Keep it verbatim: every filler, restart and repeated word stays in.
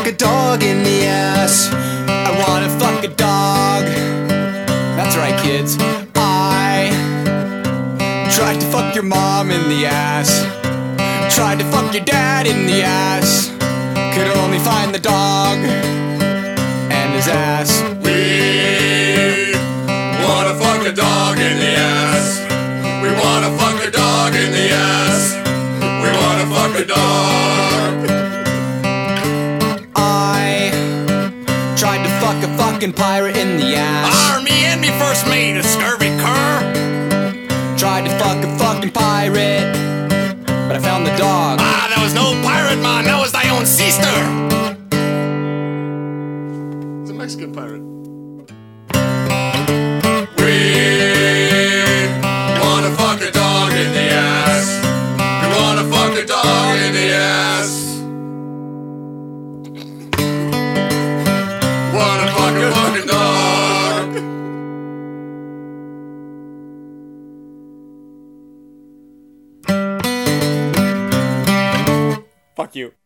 fuck a dog in the ass. I wanna fuck a dog. That's right, kids. I tried to fuck your mom in the ass. Tried to fuck your dad in the ass. Could only find the dog and his ass. We wanna fuck a dog in the ass. We wanna fuck a dog in the ass. We wanna fuck a dog. I tried to fuck a fucking pirate in the ass. Arr, me and me first mate, a scurvy cur. Tried to fuck a fucking pirate, but I found the dog. Ah, that was no pirate, man. That was thy own sister. It's a Mexican pirate. We wanna fuck a dog in the ass. We wanna fuck a dog in the ass. Wanna fuck a fucking dog. Fuck you.